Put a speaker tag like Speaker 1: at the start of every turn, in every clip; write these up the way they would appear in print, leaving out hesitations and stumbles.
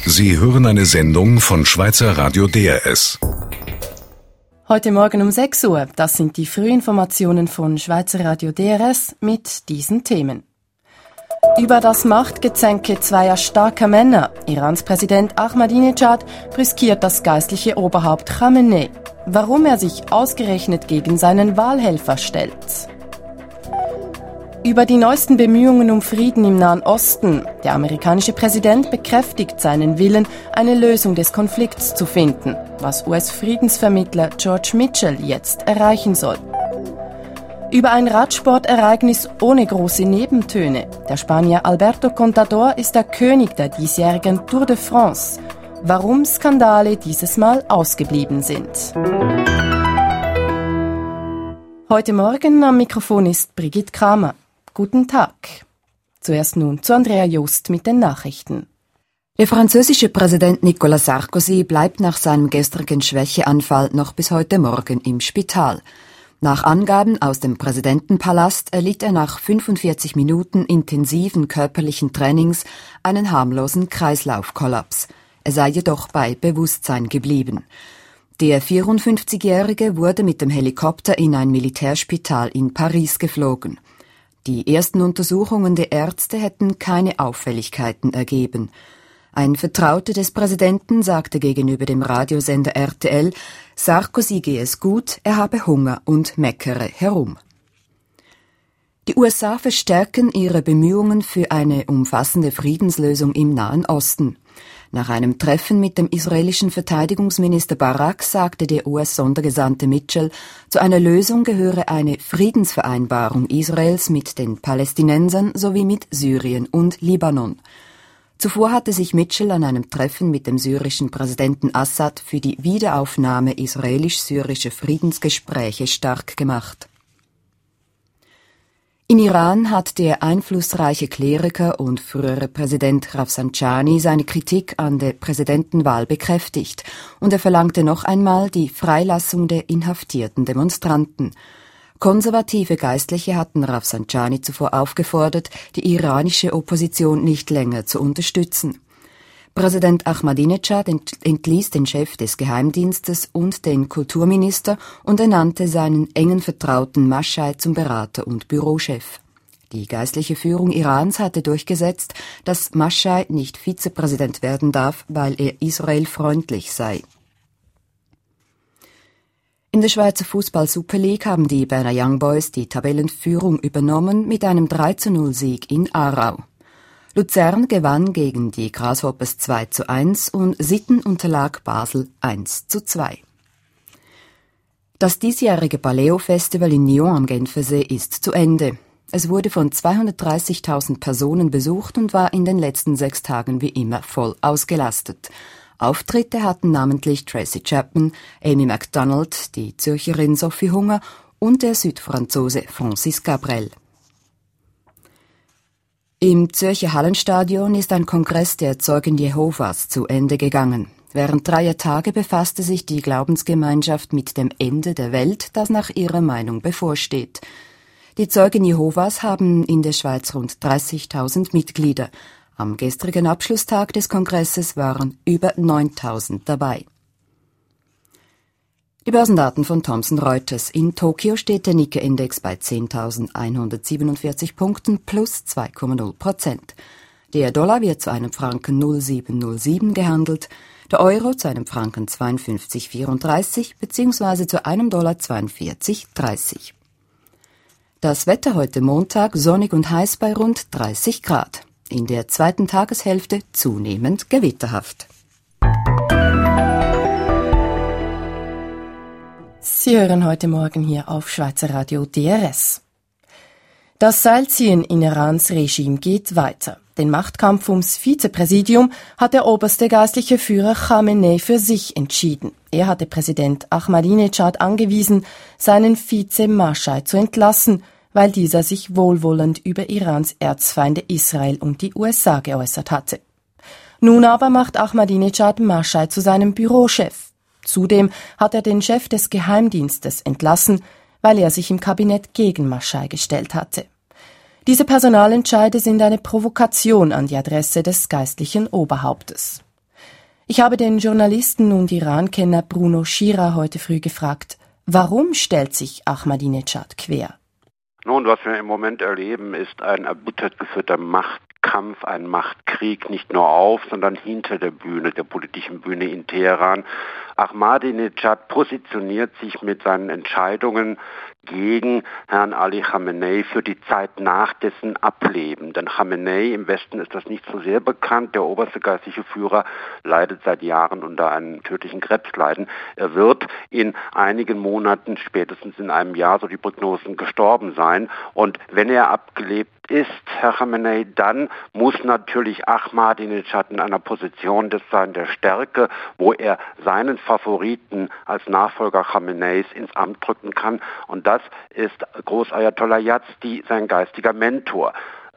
Speaker 1: Sie hören eine Sendung von Schweizer Radio DRS.
Speaker 2: Heute Morgen um 6 Uhr, das sind die Frühinformationen von Schweizer Radio DRS mit diesen Themen. Über das Machtgezänke zweier starker Männer. Irans Präsident Ahmadinejad brüskiert das geistliche Oberhaupt Khamenei. Warum er sich ausgerechnet gegen seinen Wahlhelfer stellt. Über die neuesten Bemühungen um Frieden im Nahen Osten. Der amerikanische Präsident bekräftigt seinen Willen, eine Lösung des Konflikts zu finden, was US-Friedensvermittler George Mitchell jetzt erreichen soll. Über ein Radsportereignis ohne große Nebentöne. Der Spanier Alberto Contador ist der König der diesjährigen Tour de France. Warum Skandale dieses Mal ausgeblieben sind. Heute Morgen am Mikrofon ist Brigitte Kramer. Guten Tag. Zuerst nun zu Andrea Jost mit den Nachrichten.
Speaker 3: Der französische Präsident Nicolas Sarkozy bleibt nach seinem gestrigen Schwächeanfall noch bis heute Morgen im Spital. Nach Angaben aus dem Präsidentenpalast erlitt er nach 45 Minuten intensiven körperlichen Trainings einen harmlosen Kreislaufkollaps. Er sei jedoch bei Bewusstsein geblieben. Der 54-Jährige wurde mit dem Helikopter in ein Militärspital in Paris geflogen. Die ersten Untersuchungen der Ärzte hätten keine Auffälligkeiten ergeben. Ein Vertrauter des Präsidenten sagte gegenüber dem Radiosender RTL, Sarkozy gehe es gut, er habe Hunger und meckere herum. Die USA verstärken ihre Bemühungen für eine umfassende Friedenslösung im Nahen Osten. Nach einem Treffen mit dem israelischen Verteidigungsminister Barak sagte der US-Sondergesandte Mitchell, zu einer Lösung gehöre eine Friedensvereinbarung Israels mit den Palästinensern sowie mit Syrien und Libanon. Zuvor hatte sich Mitchell an einem Treffen mit dem syrischen Präsidenten Assad für die Wiederaufnahme israelisch-syrischer Friedensgespräche stark gemacht. In Iran hat der einflussreiche Kleriker und frühere Präsident Rafsanjani seine Kritik an der Präsidentenwahl bekräftigt und er verlangte noch einmal die Freilassung der inhaftierten Demonstranten. Konservative Geistliche hatten Rafsanjani zuvor aufgefordert, die iranische Opposition nicht länger zu unterstützen. Präsident Ahmadinejad entließ den Chef des Geheimdienstes und den Kulturminister und ernannte seinen engen Vertrauten Maschai zum Berater und Bürochef. Die geistliche Führung Irans hatte durchgesetzt, dass Maschai nicht Vizepräsident werden darf, weil er israelfreundlich sei. In der Schweizer Fußball-Super League haben die Berner Young Boys die Tabellenführung übernommen mit einem 3:0-Sieg in Aarau. Luzern gewann gegen die Grasshoppers 2:1 und Sitten unterlag Basel 1:2. Das diesjährige Baleo-Festival in Nyon am Genfersee ist zu Ende. Es wurde von 230.000 Personen besucht und war in den letzten 6 Tagen wie immer voll ausgelastet. Auftritte hatten namentlich Tracy Chapman, Amy MacDonald, die Zürcherin Sophie Hunger und der Südfranzose Francis Cabrel. Im Zürcher Hallenstadion ist ein Kongress der Zeugen Jehovas zu Ende gegangen. Während 3 Tage befasste sich die Glaubensgemeinschaft mit dem Ende der Welt, das nach ihrer Meinung bevorsteht. Die Zeugen Jehovas haben in der Schweiz rund 30.000 Mitglieder. Am gestrigen Abschlusstag des Kongresses waren über 9.000 dabei. Die Börsendaten von Thomson Reuters. In Tokio steht der Nikkei-Index bei 10.147 Punkten plus 2,0%. Der Dollar wird zu einem Franken 0,707 gehandelt, der Euro zu einem Franken 52,34 bzw. zu einem Dollar 42,30. Das Wetter heute Montag sonnig und heiß bei rund 30 Grad. In der zweiten Tageshälfte zunehmend gewitterhaft.
Speaker 2: Sie hören heute Morgen hier auf Schweizer Radio DRS. Das Seilziehen in Irans Regime geht weiter. Den Machtkampf ums Vizepräsidium hat der oberste geistliche Führer Khamenei für sich entschieden. Er hatte Präsident Ahmadinejad angewiesen, seinen Vize Maschai zu entlassen, weil dieser sich wohlwollend über Irans Erzfeinde Israel und die USA geäußert hatte. Nun aber macht Ahmadinejad Maschai zu seinem Bürochef. Zudem hat er den Chef des Geheimdienstes entlassen, weil er sich im Kabinett gegen Maschai gestellt hatte. Diese Personalentscheide sind eine Provokation an die Adresse des geistlichen Oberhauptes. Ich habe den Journalisten und Iran-Kenner Bruno Schira heute früh gefragt, warum stellt sich Ahmadinejad quer?
Speaker 4: Nun, was wir im Moment erleben, ist ein erbittert geführter Machtkampf, ein Machtkrieg, nicht nur auf, sondern hinter der Bühne, der politischen Bühne in Teheran. Ahmadinejad positioniert sich mit seinen Entscheidungen gegen Herrn Ali Khamenei für die Zeit nach dessen Ableben. Denn Khamenei, im Westen ist das nicht so sehr bekannt, der oberste geistliche Führer leidet seit Jahren unter einem tödlichen Krebsleiden. Er wird in einigen Monaten, spätestens in einem Jahr, so die Prognosen, gestorben sein. Und wenn er abgelebt ist, Herr Khamenei, dann muss natürlich Ahmadinejad in einer Position sein der Stärke, wo er seinen Favoriten als Nachfolger Khameneis ins Amt drücken kann. Und das ist Großayatollah Yazdi, sein geistiger Mentor.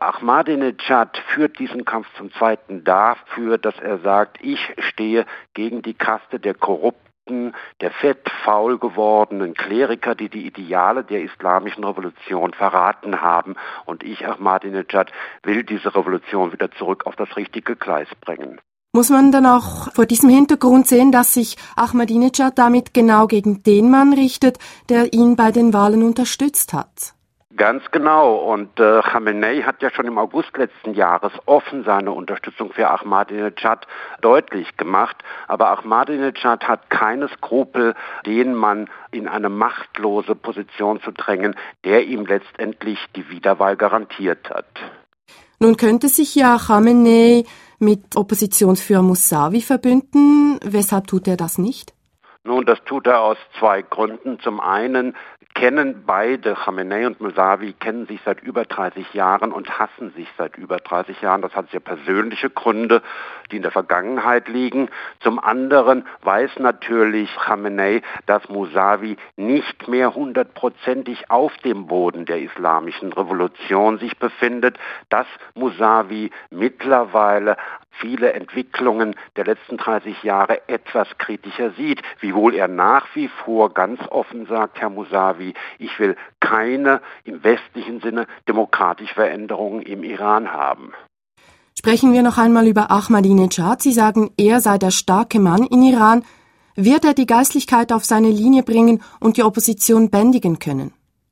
Speaker 4: Ahmadinejad führt diesen Kampf zum Zweiten dafür, dass er sagt, ich stehe gegen die Kaste der Korrupten, der fettfaul gewordenen Kleriker, die die Ideale der islamischen Revolution verraten haben. Und ich, Ahmadinejad, will diese Revolution wieder zurück auf das richtige Gleis bringen.
Speaker 2: Muss man dann auch vor diesem Hintergrund sehen, dass sich Ahmadinejad damit genau gegen den Mann richtet, der ihn bei den Wahlen unterstützt hat?
Speaker 4: Ganz genau. Und Khamenei hat ja schon im August letzten Jahres offen seine Unterstützung für Ahmadinejad deutlich gemacht. Aber Ahmadinejad hat keine Skrupel, den Mann in eine machtlose Position zu drängen, der ihm letztendlich die Wiederwahl garantiert hat.
Speaker 2: Nun könnte sich ja Khamenei mit Oppositionsführer Mousavi verbünden. Weshalb tut er das nicht?
Speaker 4: Nun, das tut er aus zwei Gründen. Zum einen kennen beide, Khamenei und Mousavi, kennen sich seit über 30 Jahren und hassen sich seit über 30 Jahren. Das hat sehr persönliche Gründe, die in der Vergangenheit liegen. Zum anderen weiß natürlich Khamenei, dass Mousavi nicht mehr 100%ig auf dem Boden der islamischen Revolution sich befindet, dass Mousavi mittlerweile viele Entwicklungen der letzten 30 Jahre etwas kritischer sieht, wiewohl er nach wie vor ganz offen sagt, Herr Mousavi, ich will keine im westlichen Sinne demokratische Veränderungen im Iran haben.
Speaker 2: Sprechen wir noch einmal über Ahmadinejad. Sie sagen, er sei der starke Mann in Iran. Wird er die Geistlichkeit auf seine Linie bringen und die Opposition bändigen können?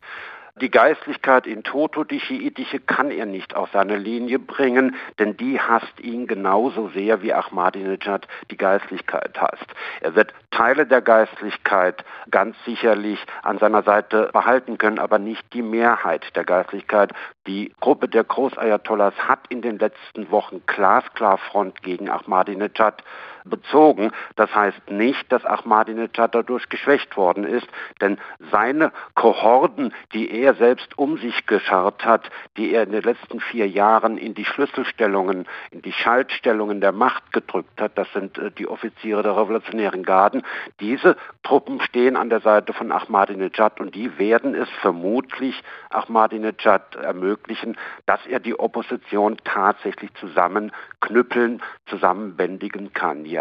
Speaker 4: Die Geistlichkeit in toto, die schiitische, kann er nicht auf seine Linie bringen, denn die hasst ihn genauso sehr, wie Ahmadinejad die Geistlichkeit hasst. Er wird Teile der Geistlichkeit ganz sicherlich an seiner Seite behalten können, aber nicht die Mehrheit der Geistlichkeit. Die Gruppe der Großayatollahs hat in den letzten Wochen glasklar Front gegen Ahmadinejad bezogen. Das heißt nicht, dass Ahmadinejad dadurch geschwächt worden ist, denn seine Kohorten, die er selbst um sich geschart hat, die er in den letzten 4 Jahren in die Schlüsselstellungen, in die Schaltstellungen der Macht gedrückt hat, das sind die Offiziere der Revolutionären Garden, diese Truppen stehen an der Seite von Ahmadinejad und die werden es vermutlich Ahmadinejad ermöglichen, dass er die Opposition tatsächlich zusammenknüppeln, zusammenbändigen kann. Ja.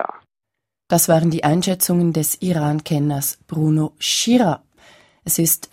Speaker 2: Das waren die Einschätzungen des Iran-Kenners Bruno Schira. Es ist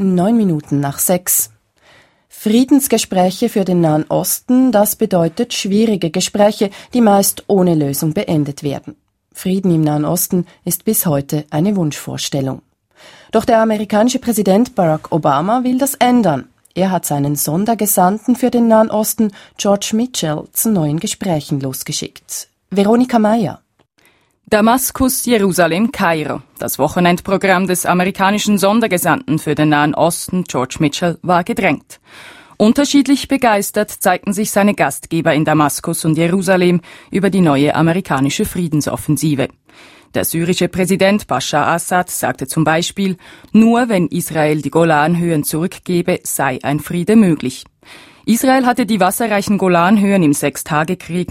Speaker 2: 6:09. Friedensgespräche für den Nahen Osten, das bedeutet schwierige Gespräche, die meist ohne Lösung beendet werden. Frieden im Nahen Osten ist bis heute eine Wunschvorstellung. Doch der amerikanische Präsident Barack Obama will das ändern. Er hat seinen Sondergesandten für den Nahen Osten, George Mitchell, zu neuen Gesprächen losgeschickt. Veronika Mayer.
Speaker 5: Damaskus, Jerusalem, Kairo. Das Wochenendprogramm des amerikanischen Sondergesandten für den Nahen Osten, George Mitchell, war gedrängt. Unterschiedlich begeistert zeigten sich seine Gastgeber in Damaskus und Jerusalem über die neue amerikanische Friedensoffensive. Der syrische Präsident Bashar Assad sagte zum Beispiel, nur wenn Israel die Golanhöhen zurückgebe, sei ein Friede möglich. Israel hatte die wasserreichen Golanhöhen im Sechstagekrieg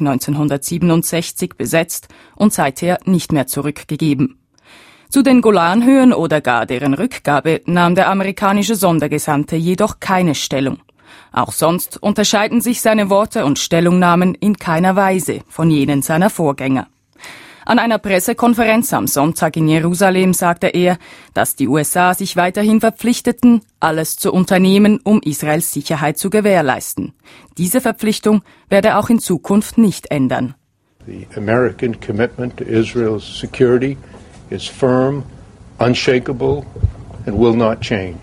Speaker 5: 1967 besetzt und seither nicht mehr zurückgegeben. Zu den Golanhöhen oder gar deren Rückgabe nahm der amerikanische Sondergesandte jedoch keine Stellung. Auch sonst unterscheiden sich seine Worte und Stellungnahmen in keiner Weise von jenen seiner Vorgänger. An einer Pressekonferenz am Sonntag in Jerusalem sagte er, dass die USA sich weiterhin verpflichteten, alles zu unternehmen, um Israels Sicherheit zu gewährleisten. Diese Verpflichtung werde auch in Zukunft nicht ändern.
Speaker 6: The American commitment to Israel's security is firm, unshakable and will not change.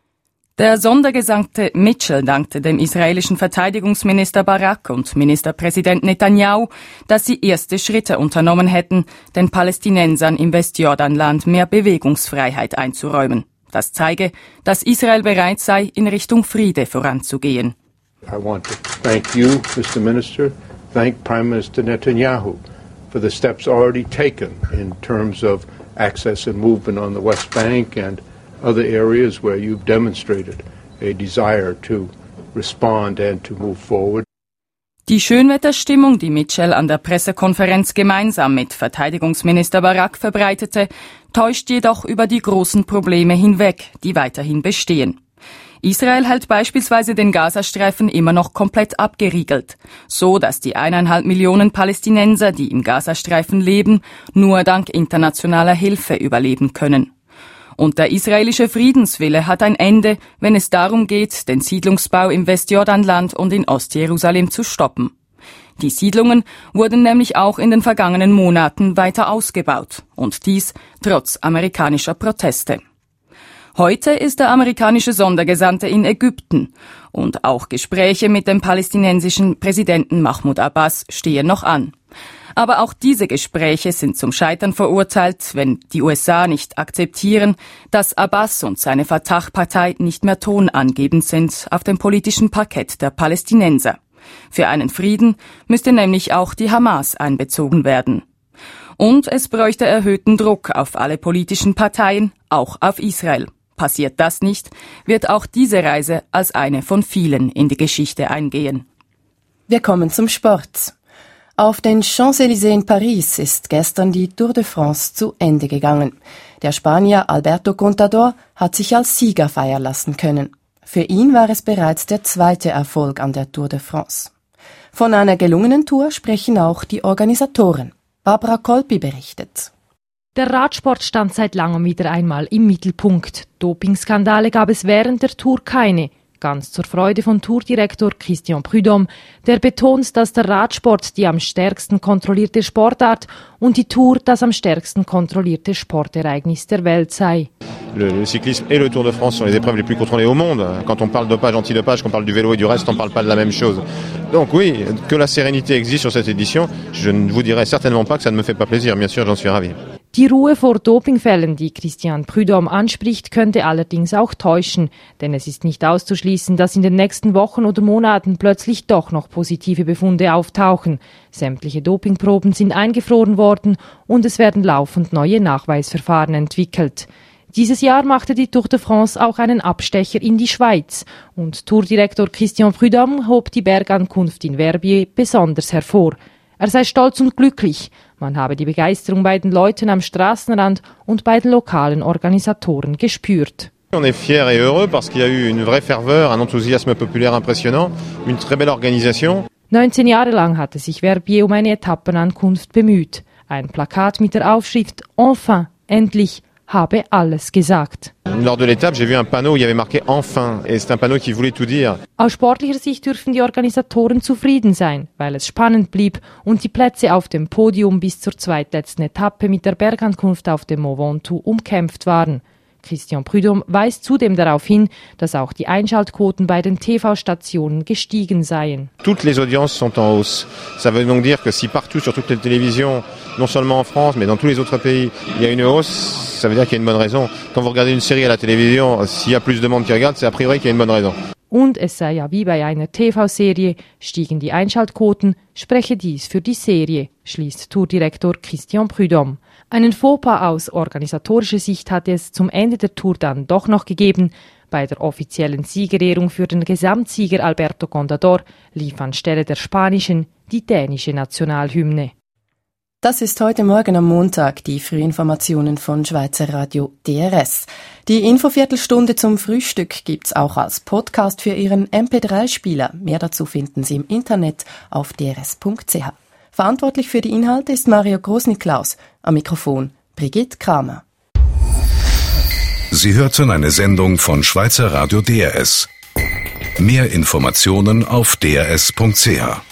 Speaker 5: Der Sondergesandte Mitchell dankte dem israelischen Verteidigungsminister Barak und Ministerpräsident Netanyahu, dass sie erste Schritte unternommen hätten, den Palästinensern im Westjordanland mehr Bewegungsfreiheit einzuräumen. Das zeige, dass Israel bereit sei, in Richtung Friede voranzugehen.
Speaker 6: I want to thank you, Mr. Minister, thank Prime Minister Netanyahu for the steps already taken in terms of access and movement on the West Bank and other areas where you've demonstrated a desire to respond and to move forward.
Speaker 5: Die Schönwetterstimmung, die Mitchell an der Pressekonferenz gemeinsam mit Verteidigungsminister Barak verbreitete, täuscht jedoch über die großen Probleme hinweg, die weiterhin bestehen. Israel hält beispielsweise den Gazastreifen immer noch komplett abgeriegelt, so dass die 1,5 Millionen Palästinenser, die im Gazastreifen leben, nur dank internationaler Hilfe überleben können. Und der israelische Friedenswille hat ein Ende, wenn es darum geht, den Siedlungsbau im Westjordanland und in Ostjerusalem zu stoppen. Die Siedlungen wurden nämlich auch in den vergangenen Monaten weiter ausgebaut, und dies trotz amerikanischer Proteste. Heute ist der amerikanische Sondergesandte in Ägypten, und auch Gespräche mit dem palästinensischen Präsidenten Mahmoud Abbas stehen noch an. Aber auch diese Gespräche sind zum Scheitern verurteilt, wenn die USA nicht akzeptieren, dass Abbas und seine Fatah-Partei nicht mehr tonangebend sind auf dem politischen Parkett der Palästinenser. Für einen Frieden müsste nämlich auch die Hamas einbezogen werden. Und es bräuchte erhöhten Druck auf alle politischen Parteien, auch auf Israel. Passiert das nicht, wird auch diese Reise als eine von vielen in die Geschichte eingehen.
Speaker 2: Wir kommen zum Sport. Auf den Champs-Élysées in Paris ist gestern die Tour de France zu Ende gegangen. Der Spanier Alberto Contador hat sich als Sieger feiern lassen können. Für ihn war es bereits der zweite Erfolg an der Tour de France. Von einer gelungenen Tour sprechen auch die Organisatoren. Barbara Kolpi berichtet.
Speaker 7: Der Radsport stand seit langem wieder einmal im Mittelpunkt. Dopingskandale gab es während der Tour keine. Ganz zur Freude von Tourdirektor Christian Prudhomme, der betont, dass der Radsport die am stärksten kontrollierte Sportart und die Tour das am stärksten kontrollierte Sportereignis der Welt sei.
Speaker 8: Le cyclisme et le Tour de France sont les épreuves les plus contrôlées au monde. Quand on parle dopage, antidopage, qu'on parle du vélo et du reste, on parle pas de la même chose. Donc oui, que la sérénité existe sur cette édition, je ne vous dirai certainement pas que ça ne me fait pas plaisir. Bien sûr, j'en suis ravi.
Speaker 7: Die Ruhe vor Dopingfällen, die Christian Prudhomme anspricht, könnte allerdings auch täuschen, denn es ist nicht auszuschließen, dass in den nächsten Wochen oder Monaten plötzlich doch noch positive Befunde auftauchen. Sämtliche Dopingproben sind eingefroren worden und es werden laufend neue Nachweisverfahren entwickelt. Dieses Jahr machte die Tour de France auch einen Abstecher in die Schweiz und Tourdirektor Christian Prudhomme hob die Bergankunft in Verbier besonders hervor. Er sei stolz und glücklich. Man habe die Begeisterung bei den Leuten am Straßenrand und bei den lokalen Organisatoren gespürt.
Speaker 8: On est fiers et heureux parce qu'il y a eu une vraie ferveur, un enthousiasme populaire impressionnant, une très belle organisation.
Speaker 7: 19 Jahre lang hatte sich Verbier um eine Etappenankunft bemüht. Ein Plakat mit der Aufschrift «Enfin», endlich, habe alles gesagt.
Speaker 8: Lors de l'étape, j'ai vu un panneau où il y avait marqué «Enfin» et c'est un panneau qui voulait tout dire.
Speaker 7: Aus sportlicher Sicht dürfen die Organisatoren zufrieden sein, weil es spannend blieb und die Plätze auf dem Podium bis zur zweitletzten Etappe mit der Bergankunft auf dem Mont Ventoux umkämpft waren. Christian Prudhomme weist zudem darauf hin, dass auch die Einschaltquoten bei den TV-Stationen gestiegen seien.
Speaker 8: Toutes les audiences sont en hausse. Ça veut donc dire que si partout sur toutes les télévisions, non seulement en France, mais dans tous les autres pays, il y a une hausse, ça veut dire qu'il y a une bonne raison. Quand vous regardez une série à la télévision, s'il y a plus de monde qui regarde, c'est a priori qu'il y a une bonne raison.
Speaker 7: Und es sei ja wie bei einer TV-Serie, stiegen die Einschaltquoten, spreche dies für die Serie, schließt Tourdirektor Christian Prudhomme. Einen Fauxpas aus organisatorischer Sicht hatte es zum Ende der Tour dann doch noch gegeben. Bei der offiziellen Siegerehrung für den Gesamtsieger Alberto Contador lief anstelle der spanischen die dänische Nationalhymne.
Speaker 2: Das ist heute Morgen am Montag die Frühinformationen von Schweizer Radio DRS. Die Infoviertelstunde zum Frühstück gibt's auch als Podcast für Ihren MP3-Spieler. Mehr dazu finden Sie im Internet auf drs.ch. Verantwortlich für die Inhalte ist Mario Großniklaus. Am Mikrofon Brigitte Kramer.
Speaker 1: Sie hörten eine Sendung von Schweizer Radio DRS. Mehr Informationen auf drs.ch.